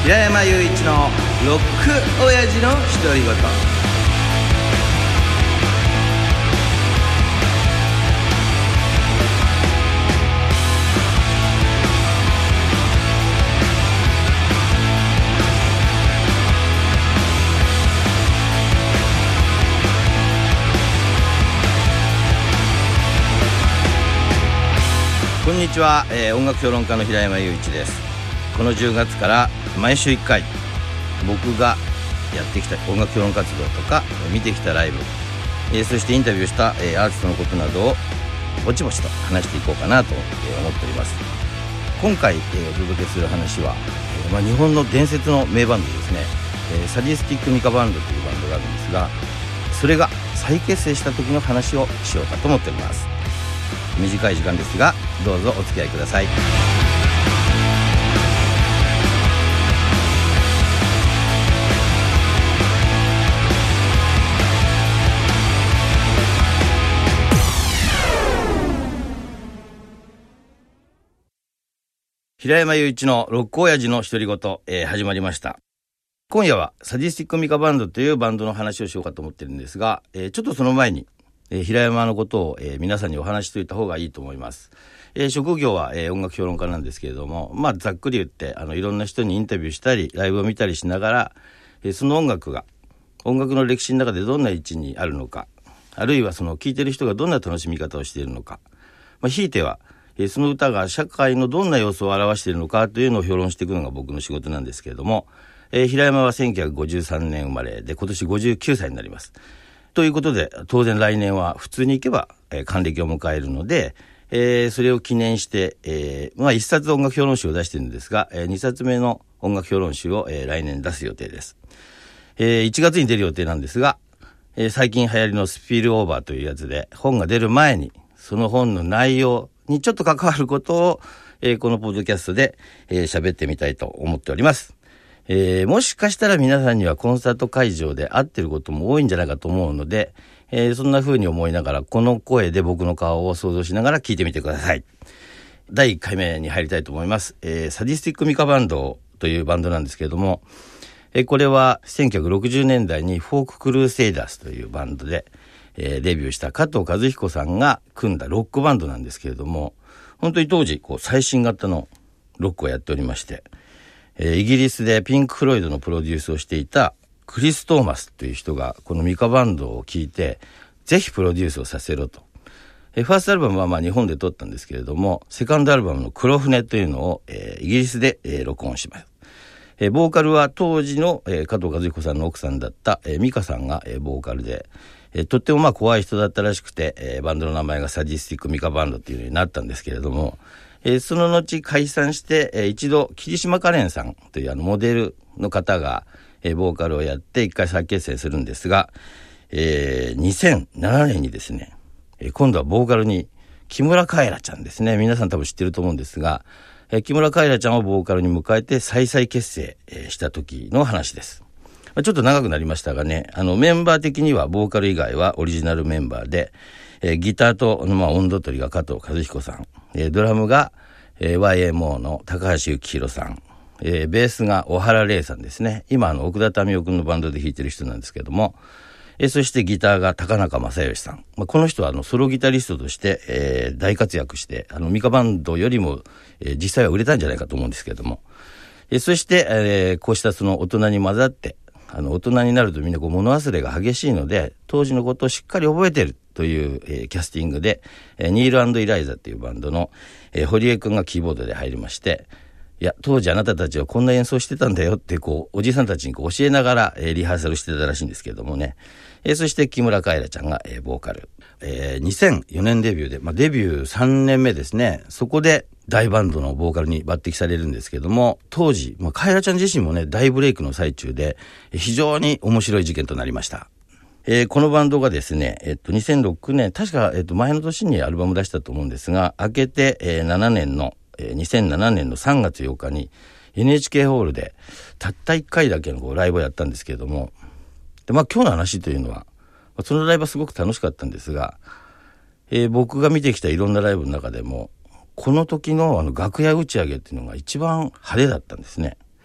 平山雄一のロック親父の独り言。こんにちは、音楽評論家の平山雄一です。この10月から毎週1回僕がやってきた音楽評論活動とか見てきたライブ、そしてインタビューしたアーティストのことなどをぼちぼちと話していこうかなと思っております。今回お届けする話は、日本の伝説の名バンドですね、サディスティックミカバンドというバンドがあるんですが、それが再結成した時の話をしようかと思っております。短い時間ですがどうぞお付き合いください。平山雄一のロック親父の独り言、始まりました。今夜はサディスティックミカバンドというバンドの話をしようかと思ってるんですが、ちょっとその前に平山のことを、皆さんにお話ししておいた方がいいと思います。職業は、音楽評論家なんですけれども、ざっくり言っていろんな人にインタビューしたりライブを見たりしながら、その音楽が音楽の歴史の中でどんな位置にあるのか、あるいはその聴いてる人がどんな楽しみ方をしているのか、ひいてはその歌が社会のどんな様子を表しているのかというのを評論していくのが僕の仕事なんですけれども、平山は1953年生まれで今年59歳になります。ということで当然来年は普通に行けば、還暦を迎えるので、それを記念して、1冊音楽評論集を出しているんですが、2冊目の音楽評論集を、来年出す予定です。1月に出る予定なんですが、最近流行りのスピルオーバーというやつで本が出る前にその本の内容にちょっと関わることを、このポッドキャストで喋ってみたいと思っております。もしかしたら皆さんにはコンサート会場で会ってることも多いんじゃないかと思うので、そんな風に思いながらこの声で僕の顔を想像しながら聞いてみてください。第1回目に入りたいと思います。サディスティックミカバンドというバンドなんですけれども、これは1960年代にフォーククルーセイダースというバンドで、デビューした加藤和彦さんが組んだロックバンドなんですけれども、本当に当時最新型のロックをやっておりまして、イギリスでピンク・フロイドのプロデュースをしていたクリス・トーマスという人がこのミカバンドを聴いてぜひプロデュースをさせろと。ファーストアルバムは日本で撮ったんですけれども、セカンドアルバムの黒船というのを、イギリスで、録音します。ボーカルは当時の、加藤和彦さんの奥さんだった、ミカさんが、ボーカルで、とっても怖い人だったらしくて、バンドの名前がサディスティックミカバンドというようになったんですけれども、その後解散して、一度桐島かれんさんというモデルの方が、ボーカルをやって一回再結成するんですが、2007年にですね、今度はボーカルに木村カエラちゃんですね、皆さん多分知ってると思うんですが、木村カエラちゃんをボーカルに迎えて再々結成、した時の話です。ちょっと長くなりましたがね、メンバー的にはボーカル以外はオリジナルメンバーで、ギターと、音頭取りが加藤和彦さん、ドラムが、YMO の高橋幸宏さん、ベースが小原玲さんですね。今奥田民生君のバンドで弾いてる人なんですけども、そしてギターが高中正義さん。この人はソロギタリストとして、大活躍して、ミカバンドよりも、実際は売れたんじゃないかと思うんですけども、そして、こうしたその大人に混ざって、大人になるとみんな物忘れが激しいので、当時のことをしっかり覚えてるという、キャスティングで、ニール&イライザというバンドの、堀江くんがキーボードで入りまして、いや、当時あなたたちはこんな演奏してたんだよっておじさんたちに教えながら、リハーサルしてたらしいんですけれどもね。そして木村カエラちゃんが、ボーカル。2004年デビューで、デビュー3年目ですね。そこで大バンドのボーカルに抜擢されるんですけども、当時、カエラちゃん自身もね、大ブレイクの最中で、非常に面白い事件となりました。このバンドがですね、2006年、確か、前の年にアルバム出したと思うんですが、明けて、2007年の3月8日に NHK ホールでたった1回だけのライブをやったんですけれども、で、今日の話というのは、そのライブはすごく楽しかったんですが、僕が見てきたいろんなライブの中でもこの時の楽屋打ち上げっていうのが一番派手だったんですね。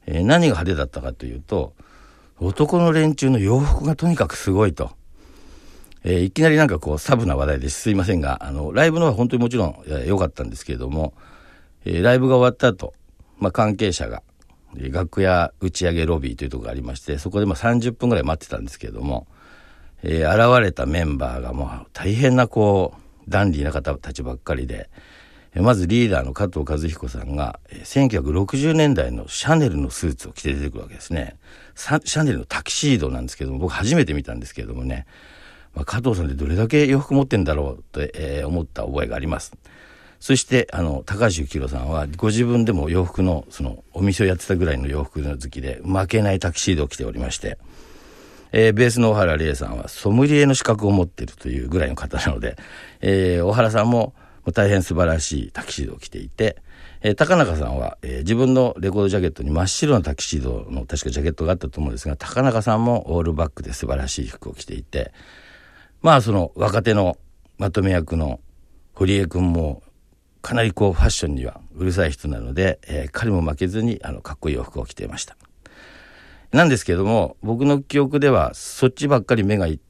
何が派手だったかというと、男の連中の洋服がとにかくすごいと。いきなりなんかこうサブな話題ですいませんが、ライブのは本当にもちろん良かったんですけれども、ライブが終わった後、関係者が楽屋打ち上げロビーというところがありまして、そこで30分ぐらい待ってたんですけれども、現れたメンバーがもう大変なこうダンディーな方たちばっかりで、まずリーダーの加藤和彦さんが1960年代のシャネルのスーツを着て出てくるわけですね。シャネルのタキシードなんですけども、僕初めて見たんですけれどもね、加藤さんってどれだけ洋服持ってんだろうと、思った覚えがあります。そして高橋幸宏さんはご自分でも洋服のそのお店をやってたぐらいの洋服の好きで、負けないタキシードを着ておりまして、ベースの小原玲さんはソムリエの資格を持っているというぐらいの方なので、小原さんも大変素晴らしいタキシードを着ていて、高中さんは、自分のレコードジャケットに真っ白なタキシードの確かジャケットがあったと思うんですが、高中さんもオールバックで素晴らしい服を着ていて、その若手のまとめ役の堀江くんもかなりこうファッションにはうるさい人なので、彼も負けずにかっこいい洋服を着ていました。なんですけれども、僕の記憶ではそっちばっかり目がいって、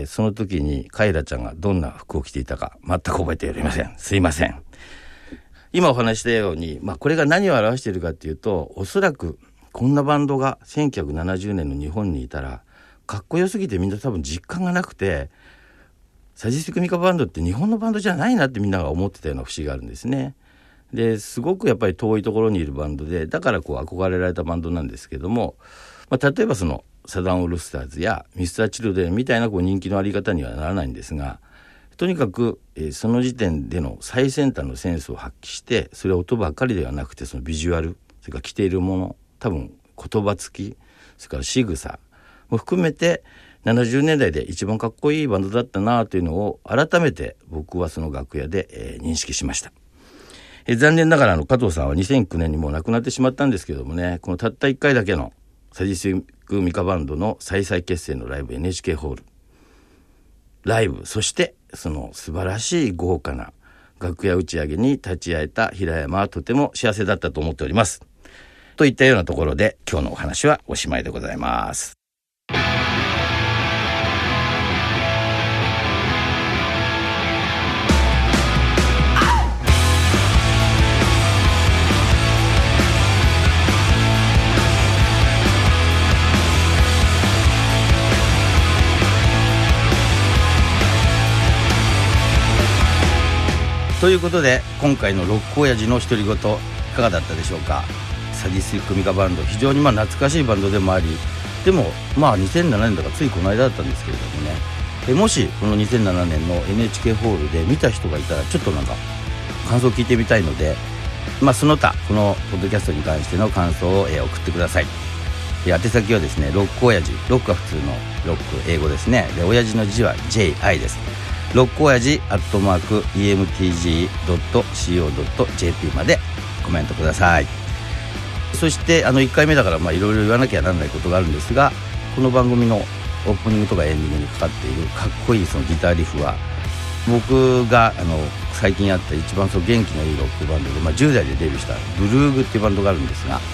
その時にカイラちゃんがどんな服を着ていたか全く覚えておりません。すいません。今お話したように、これが何を表しているかっていうと、おそらくこんなバンドが1970年の日本にいたらかっこよすぎてみんな多分実感がなくて、サディスティックミカバンドって日本のバンドじゃないなってみんなが思ってたような節があるんですね。ですごくやっぱり遠いところにいるバンドで、だからこう憧れられたバンドなんですけども、例えばそのサザンオールスターズやミスターチルドレンみたいなこう人気のあり方にはならないんですが、とにかく、その時点での最先端のセンスを発揮して、それは音ばっかりではなくて、そのビジュアル、それから着ているもの、多分言葉つき、それから仕草も含めて70年代で一番かっこいいバンドだったなというのを改めて僕はその楽屋で、認識しました。残念ながら加藤さんは2009年にもう亡くなってしまったんですけどもね、このたった1回だけのサディスティックミカバンドの再々結成のライブ NHK ホールライブ、そしてその素晴らしい豪華な楽屋打ち上げに立ち会えた平山はとても幸せだったと思っております。といったようなところで今日のお話はおしまいでございます。ということで今回のロック親父の独り言いかがだったでしょうか。サディスティックミカバンド、非常に懐かしいバンドでもあり、でも2007年だからついこの間だったんですけれどもね、もしこの2007年の NHK ホールで見た人がいたらちょっとなんか感想を聞いてみたいので、その他このポッドキャストに関しての感想を、送ってください。宛先はですね、ロック親父、ロックは普通のロック、英語ですね。で親父の字は JI です。ロック親父@emtg.co.jp までコメントください。そして1回目だからいろいろ言わなきゃならないことがあるんですが、この番組のオープニングとかエンディングにかかっているかっこいいそのギターリフは、僕が最近あった一番元気のいいロックバンドで、10代でデビューしたブルーグっていうバンドがあるんですが、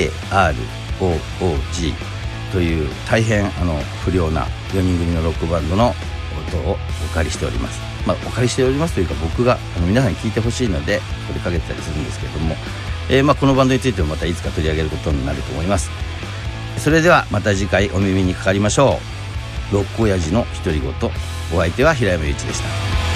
DROOG という大変不良な4人組のロックバンドの音をお借りしております。お借りしておりますというか、僕が皆さんに聞いてほしいのでこれかけてたりするんですけれども、このバンドについてもまたいつか取り上げることになると思います。それではまた次回お耳にかかりましょう。ロック親父の独り言、お相手は平山祐一でした。